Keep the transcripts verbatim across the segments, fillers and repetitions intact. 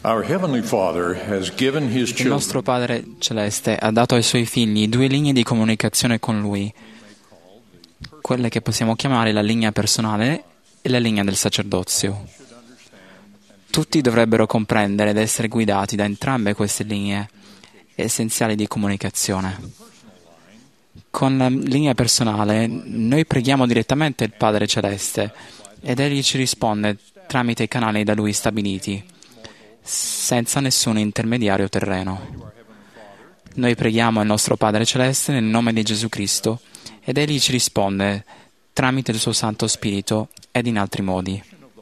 Our Heavenly Father has given His Il children nostro Padre Celeste ha dato ai Suoi figli due linee di comunicazione con Lui, quelle che possiamo chiamare la linea personale e la linea del sacerdozio. Tutti dovrebbero comprendere ed essere guidati da entrambe queste linee essenziali di comunicazione. Con la linea personale noi preghiamo direttamente il Padre Celeste ed Egli ci risponde tramite i canali da Lui stabiliti, senza nessun intermediario terreno. Noi preghiamo il nostro Padre Celeste nel nome di Gesù Cristo ed Egli ci risponde tramite il suo Santo Spirito ed in altri modi.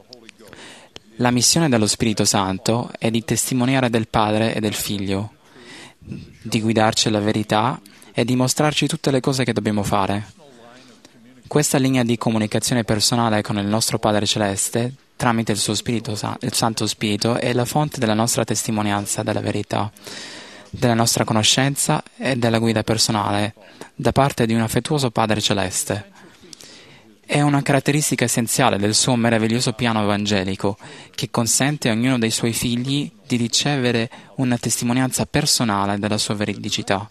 La missione dello Spirito Santo è di testimoniare del Padre e del Figlio, di guidarci alla verità e di mostrarci tutte le cose che dobbiamo fare. Questa linea di comunicazione personale con il nostro Padre Celeste, tramite il suo Spirito, il Santo Spirito, è la fonte della nostra testimonianza della verità, della nostra conoscenza e della guida personale da parte di un affettuoso Padre Celeste. È una caratteristica essenziale del suo meraviglioso piano evangelico che consente a ognuno dei suoi figli di ricevere una testimonianza personale della sua veridicità.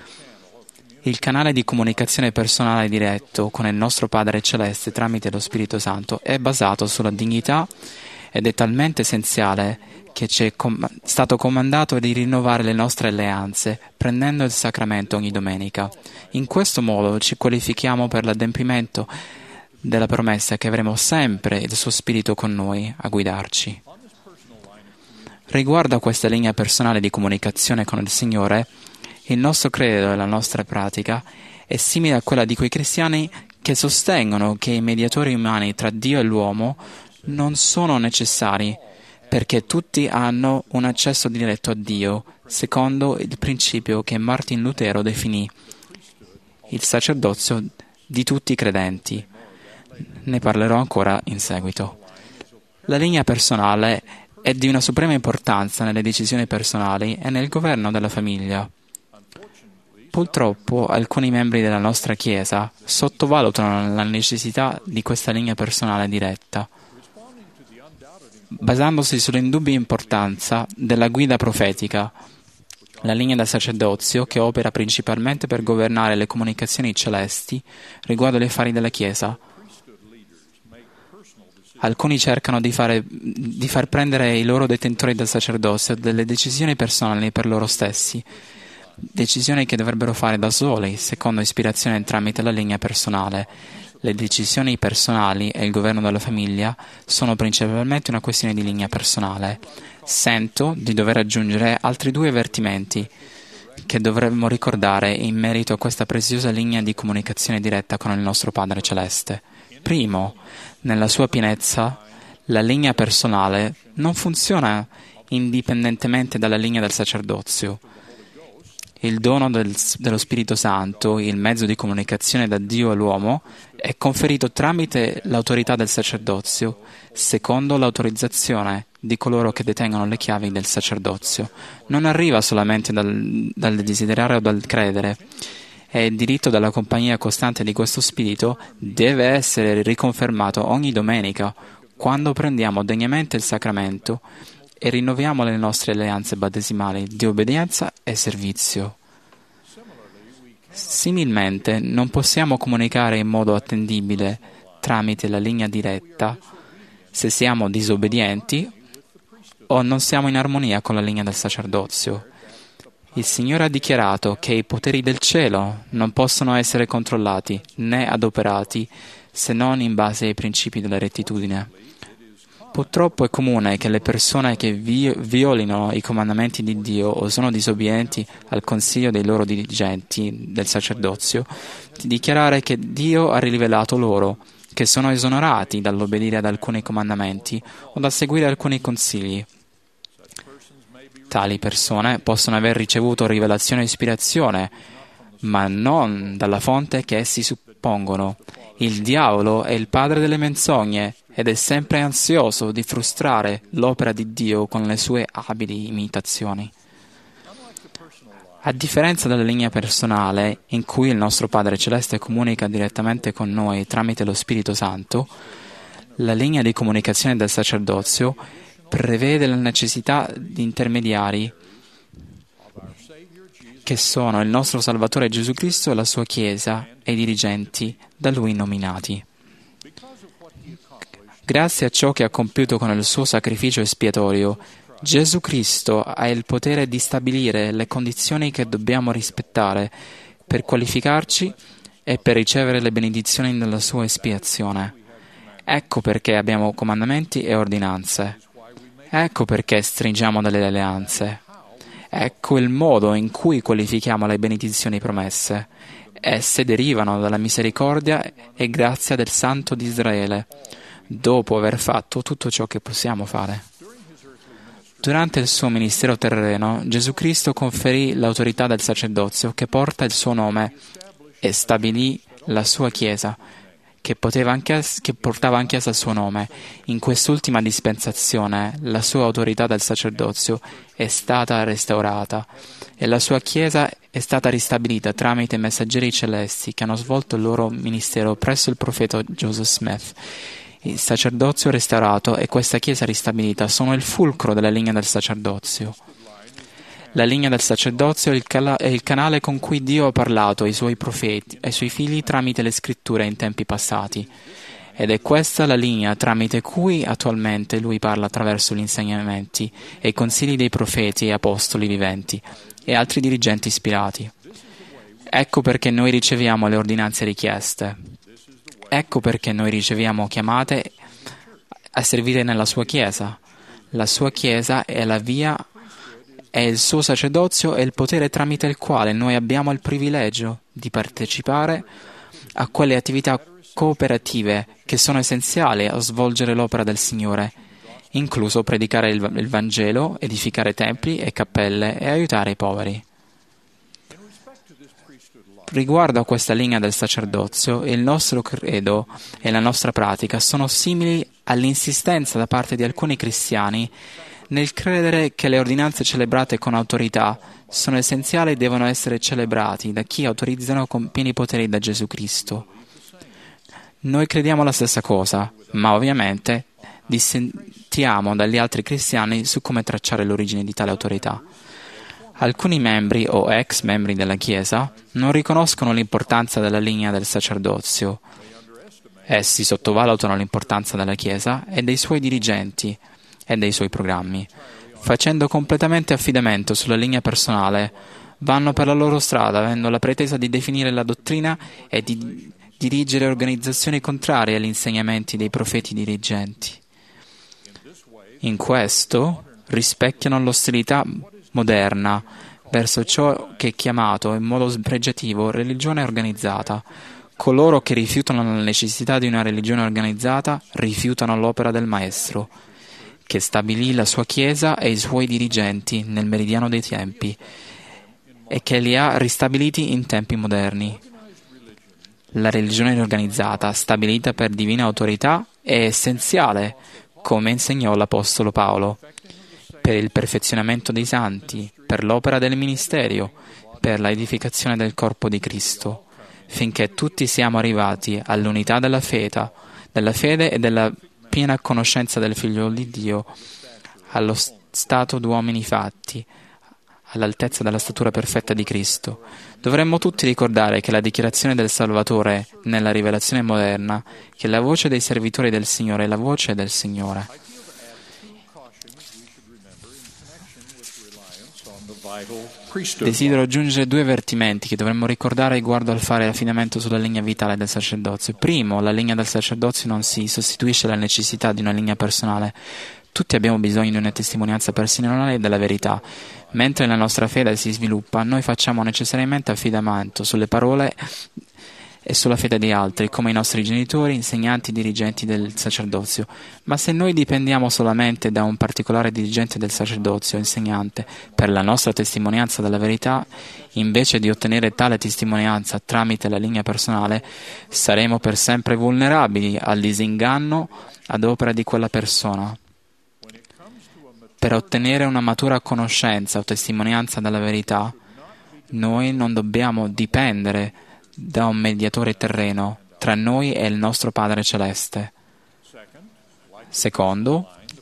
Il canale di comunicazione personale diretto con il nostro Padre Celeste tramite lo Spirito Santo è basato sulla dignità ed è talmente essenziale che ci è com- stato comandato di rinnovare le nostre alleanze prendendo il sacramento ogni domenica. In questo modo ci qualifichiamo per l'adempimento della promessa che avremo sempre il suo Spirito con noi a guidarci. Riguardo a questa linea personale di comunicazione con il Signore, il nostro credo e la nostra pratica è simile a quella di quei cristiani che sostengono che i mediatori umani tra Dio e l'uomo non sono necessari perché tutti hanno un accesso diretto a Dio, secondo il principio che Martin Lutero definì il sacerdozio di tutti i credenti. Ne parlerò ancora in seguito. La linea personale è di una suprema importanza nelle decisioni personali e nel governo della famiglia. Purtroppo alcuni membri della nostra Chiesa sottovalutano la necessità di questa linea personale diretta, basandosi sull'indubbia importanza della guida profetica, la linea del sacerdozio che opera principalmente per governare le comunicazioni celesti riguardo agli affari della Chiesa. Alcuni cercano di, fare, di far prendere ai loro detentori del sacerdozio delle decisioni personali per loro stessi, decisioni che dovrebbero fare da soli, secondo ispirazione tramite la linea personale. Le decisioni personali e il governo della famiglia sono principalmente una questione di linea personale. Sento di dover aggiungere altri due avvertimenti che dovremmo ricordare in merito a questa preziosa linea di comunicazione diretta con il nostro Padre Celeste. Primo, nella sua pienezza, la linea personale non funziona indipendentemente dalla linea del sacerdozio. Il dono del, dello Spirito Santo, il mezzo di comunicazione da Dio all'uomo, è conferito tramite l'autorità del sacerdozio, secondo l'autorizzazione di coloro che detengono le chiavi del sacerdozio. Non arriva solamente dal, dal desiderare o dal credere. E il diritto della compagnia costante di questo Spirito deve essere riconfermato ogni domenica, quando prendiamo degnamente il sacramento e rinnoviamo le nostre alleanze battesimali di obbedienza e servizio. Similmente, non possiamo comunicare in modo attendibile tramite la linea diretta se siamo disobbedienti o non siamo in armonia con la linea del sacerdozio. Il Signore ha dichiarato che i poteri del cielo non possono essere controllati né adoperati se non in base ai principi della rettitudine. Purtroppo è comune che le persone che vi- violino i comandamenti di Dio o sono disobbedienti al consiglio dei loro dirigenti del sacerdozio dichiarare che Dio ha rivelato loro che sono esonerati dall'obbedire ad alcuni comandamenti o dal seguire alcuni consigli. Tali persone possono aver ricevuto rivelazione e ispirazione, ma non dalla fonte che essi suppongono. Il diavolo è il padre delle menzogne ed è sempre ansioso di frustrare l'opera di Dio con le sue abili imitazioni. A differenza della linea personale, in cui il nostro Padre Celeste comunica direttamente con noi tramite lo Spirito Santo, la linea di comunicazione del sacerdozio prevede la necessità di intermediari che sono il nostro Salvatore Gesù Cristo e la sua Chiesa e i dirigenti da Lui nominati. Grazie a ciò che ha compiuto con il suo sacrificio espiatorio, Gesù Cristo ha il potere di stabilire le condizioni che dobbiamo rispettare per qualificarci e per ricevere le benedizioni della sua espiazione. Ecco perché abbiamo comandamenti e ordinanze. Ecco perché stringiamo delle alleanze. Ecco il modo in cui qualifichiamo le benedizioni promesse. Esse derivano dalla misericordia e grazia del Santo di Israele, dopo aver fatto tutto ciò che possiamo fare. Durante il suo ministero terreno, Gesù Cristo conferì l'autorità del sacerdozio che porta il suo nome e stabilì la sua Chiesa, che, poteva anche, che portava anch'essa il suo nome. In quest'ultima dispensazione, la sua autorità del sacerdozio è stata restaurata e la sua Chiesa è stata ristabilita tramite messaggeri celesti che hanno svolto il loro ministero presso il profeta Joseph Smith. Il sacerdozio restaurato e questa Chiesa ristabilita sono il fulcro della linea del sacerdozio. La linea del sacerdozio è il, cala- è il canale con cui Dio ha parlato ai suoi profeti, ai suoi figli tramite le scritture in tempi passati. Ed è questa la linea tramite cui attualmente Lui parla attraverso gli insegnamenti e i consigli dei profeti e apostoli viventi e altri dirigenti ispirati. Ecco perché noi riceviamo le ordinanze richieste. Ecco perché noi riceviamo chiamate a servire nella sua Chiesa. La sua Chiesa è la via, è il suo sacerdozio e il potere tramite il quale noi abbiamo il privilegio di partecipare a quelle attività cooperative che sono essenziali a svolgere l'opera del Signore, incluso predicare il, il Vangelo, edificare templi e cappelle e aiutare i poveri. Riguardo a questa linea del sacerdozio, il nostro credo e la nostra pratica sono simili all'insistenza da parte di alcuni cristiani nel credere che le ordinanze celebrate con autorità sono essenziali e devono essere celebrati da chi autorizzano con pieni poteri da Gesù Cristo. Noi crediamo la stessa cosa, ma ovviamente dissentiamo dagli altri cristiani su come tracciare l'origine di tale autorità. Alcuni membri o ex membri della Chiesa non riconoscono l'importanza della linea del sacerdozio. Essi sottovalutano l'importanza della Chiesa e dei suoi dirigenti e dei suoi programmi. Facendo completamente affidamento sulla linea personale, vanno per la loro strada avendo la pretesa di definire la dottrina e di dirigere organizzazioni contrarie agli insegnamenti dei profeti dirigenti. In questo rispecchiano l'ostilità moderna verso ciò che è chiamato in modo spregiativo religione organizzata. Coloro che rifiutano la necessità di una religione organizzata rifiutano l'opera del Maestro, che stabilì la sua Chiesa e i suoi dirigenti nel meridiano dei tempi e che li ha ristabiliti in tempi moderni. La religione organizzata, stabilita per divina autorità, è essenziale, come insegnò l'Apostolo Paolo, per il perfezionamento dei santi, per l'opera del ministero, per la edificazione del corpo di Cristo, finché tutti siamo arrivati all'unità della fede, della fede e della piena conoscenza del Figlio di Dio, allo stato d'uomini fatti, all'altezza della statura perfetta di Cristo. Dovremmo tutti ricordare che la dichiarazione del Salvatore nella rivelazione moderna, che la voce dei servitori del Signore è la voce del Signore. Desidero aggiungere due avvertimenti che dovremmo ricordare riguardo al fare affidamento sulla linea vitale del sacerdozio. Primo, la linea del sacerdozio non si sostituisce alla necessità di una linea personale. Tutti abbiamo bisogno di una testimonianza personale della verità. Mentre la nostra fede si sviluppa, noi facciamo necessariamente affidamento sulle parole e sulla fede di altri, come i nostri genitori, insegnanti, dirigenti del sacerdozio. Ma se noi dipendiamo solamente da un particolare dirigente del sacerdozio, insegnante, per la nostra testimonianza della verità, invece di ottenere tale testimonianza tramite la linea personale, saremo per sempre vulnerabili al disinganno ad opera di quella persona. Per ottenere una matura conoscenza o testimonianza della verità, noi non dobbiamo dipendere da un mediatore terreno tra noi e il nostro Padre Celeste. Secondo,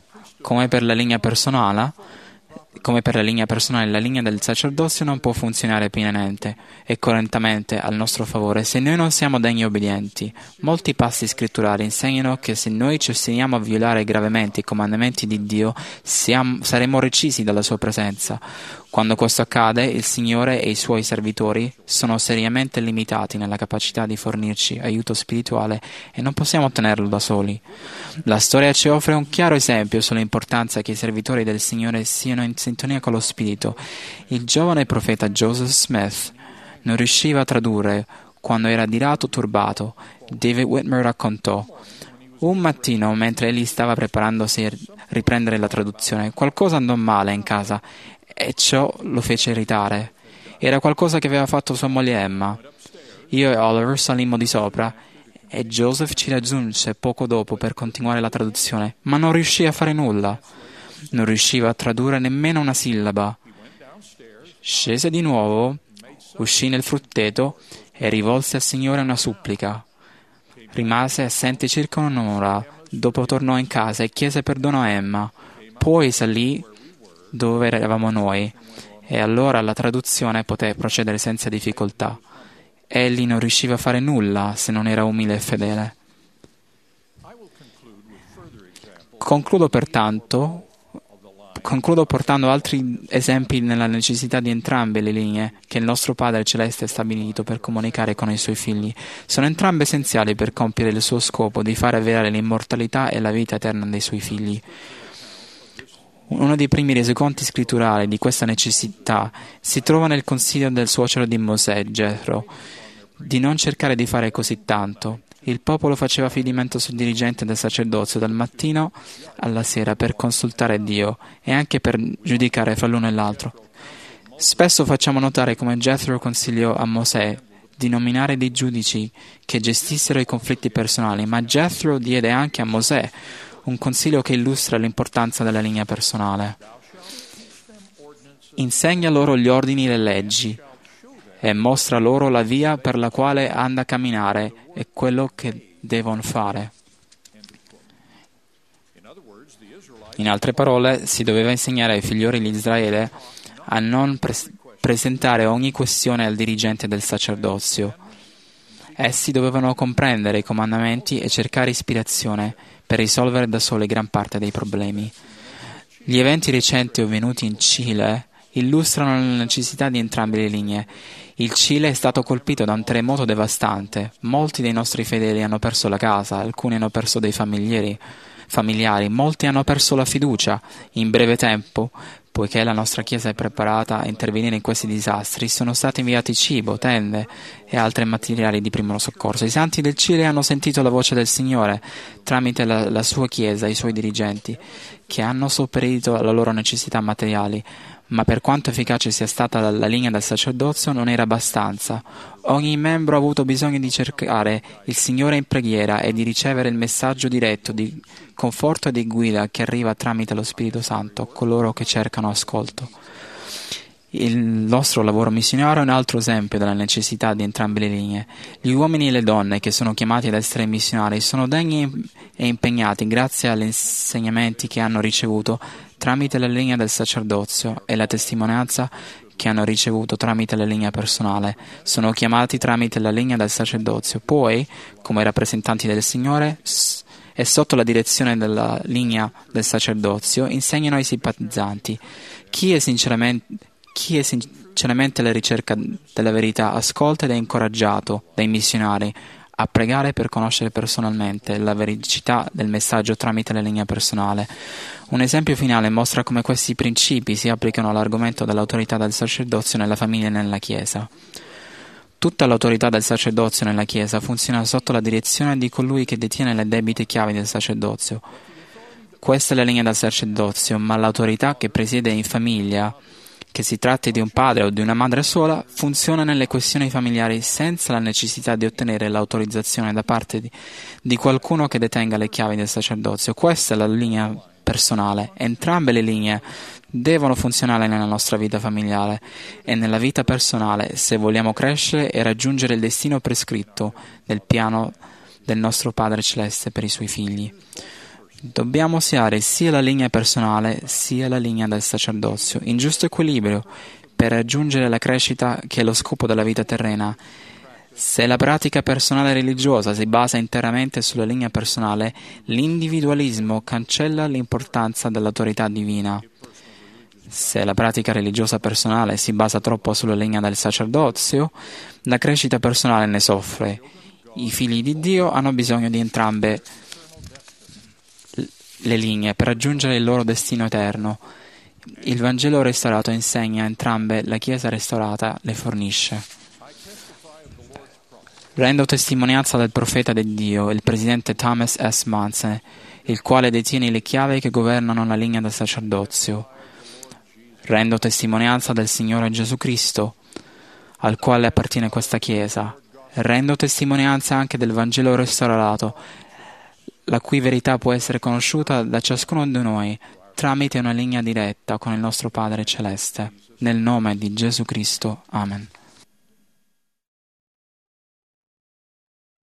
Come per la linea personale, come per la linea personale, la linea del sacerdozio non può funzionare pienamente e correttamente al nostro favore se noi non siamo degni e obbedienti. Molti passi scritturali insegnano che se noi ci ostiniamo a violare gravemente i comandamenti di Dio, siamo, saremo recisi dalla sua presenza. Quando questo accade, il Signore e i suoi servitori sono seriamente limitati nella capacità di fornirci aiuto spirituale e non possiamo ottenerlo da soli. La storia ci offre un chiaro esempio sull'importanza che i servitori del Signore siano in sintonia con lo Spirito. Il giovane profeta Joseph Smith non riusciva a tradurre quando era adirato o turbato. David Whitmer raccontò: un mattino, mentre egli stava preparandosi a riprendere la traduzione, qualcosa andò male in casa e ciò lo fece irritare. Era qualcosa che aveva fatto sua moglie Emma. Io e Oliver salimmo di sopra e Joseph ci raggiunse poco dopo per continuare la traduzione, ma non riuscì a fare nulla. Non riusciva a tradurre nemmeno una sillaba. Scese di nuovo, uscì nel frutteto e rivolse al Signore una supplica. Rimase assente circa un'ora, dopo tornò in casa e chiese perdono a Emma. Poi salì dove eravamo noi, e allora la traduzione poté procedere senza difficoltà. Egli non riusciva a fare nulla se non era umile e fedele. Concludo pertanto, concludo portando altri esempi nella necessità di entrambe le linee che il nostro Padre Celeste ha stabilito per comunicare con i Suoi figli. Sono entrambe essenziali per compiere il suo scopo di far avverare l'immortalità e la vita eterna dei Suoi figli. Uno dei primi resoconti scritturali di questa necessità si trova nel consiglio del suocero di Mosè, Gethro, di non cercare di fare così tanto. Il popolo faceva affidamento sul dirigente del sacerdozio dal mattino alla sera per consultare Dio e anche per giudicare fra l'uno e l'altro. Spesso facciamo notare come Gethro consigliò a Mosè di nominare dei giudici che gestissero i conflitti personali, ma Gethro diede anche a Mosè un consiglio che illustra l'importanza della linea personale. Insegna loro gli ordini e le leggi e mostra loro la via per la quale hanno a camminare e quello che devono fare. In altre parole, si doveva insegnare ai figlioli di Israele a non pres- presentare ogni questione al dirigente del sacerdozio. Essi dovevano comprendere i comandamenti e cercare ispirazione per risolvere da soli gran parte dei problemi. Gli eventi recenti avvenuti in Cile illustrano la necessità di entrambe le linee. Il Cile è stato colpito da un terremoto devastante. Molti dei nostri fedeli hanno perso la casa, alcuni hanno perso dei familiari, familiari, molti hanno perso la fiducia. In breve tempo, poiché la nostra Chiesa è preparata a intervenire in questi disastri, sono stati inviati cibo, tende e altri materiali di primo soccorso. I santi del Cile hanno sentito la voce del Signore tramite la, la sua Chiesa e i suoi dirigenti, che hanno sopperito alle loro necessità materiali. Ma per quanto efficace sia stata la, la linea del sacerdozio, non era abbastanza. Ogni membro ha avuto bisogno di cercare il Signore in preghiera e di ricevere il messaggio diretto di conforto e di guida che arriva tramite lo Spirito Santo a coloro che cercano ascolto. Il nostro lavoro missionario è un altro esempio della necessità di entrambe le linee. Gli uomini e le donne che sono chiamati ad essere missionari sono degni e impegnati grazie agli insegnamenti che hanno ricevuto tramite la linea del sacerdozio e la testimonianza che hanno ricevuto tramite la linea personale. Sono chiamati tramite la linea del sacerdozio. Poi, come rappresentanti del Signore e sotto la direzione della linea del sacerdozio, insegnano ai simpatizzanti. Chi è sinceramente Chi è sinceramente alla ricerca della verità ascolta ed è incoraggiato dai missionari a pregare per conoscere personalmente la veridicità del messaggio tramite la linea personale. Un esempio finale mostra come questi principi si applicano all'argomento dell'autorità del sacerdozio nella famiglia e nella Chiesa. Tutta l'autorità del sacerdozio nella Chiesa funziona sotto la direzione di colui che detiene le debite chiavi del sacerdozio. Questa è la linea del sacerdozio, ma l'autorità che presiede in famiglia, che si tratti di un padre o di una madre sola, funziona nelle questioni familiari senza la necessità di ottenere l'autorizzazione da parte di, di qualcuno che detenga le chiavi del sacerdozio. Questa è la linea personale. Entrambe le linee devono funzionare nella nostra vita familiare e nella vita personale se vogliamo crescere e raggiungere il destino prescritto del piano del nostro Padre Celeste per i Suoi figli. Dobbiamo usare sia la linea personale sia la linea del sacerdozio in giusto equilibrio per raggiungere la crescita che è lo scopo della vita terrena. Se la pratica personale religiosa si basa interamente sulla linea personale, l'individualismo cancella l'importanza dell'autorità divina. Se la pratica religiosa personale si basa troppo sulla linea del sacerdozio, la crescita personale ne soffre. I figli di Dio hanno bisogno di entrambe le linee per raggiungere il loro destino eterno. Il Vangelo restaurato insegna entrambe, la Chiesa restaurata le fornisce. Rendo testimonianza del profeta di Dio, il presidente Thomas S. Monson, il quale detiene le chiavi che governano la linea del sacerdozio. Rendo testimonianza del Signore Gesù Cristo, al quale appartiene questa Chiesa. Rendo testimonianza anche del Vangelo restaurato, la cui verità può essere conosciuta da ciascuno di noi tramite una linea diretta con il nostro Padre Celeste. Nel nome di Gesù Cristo. Amen.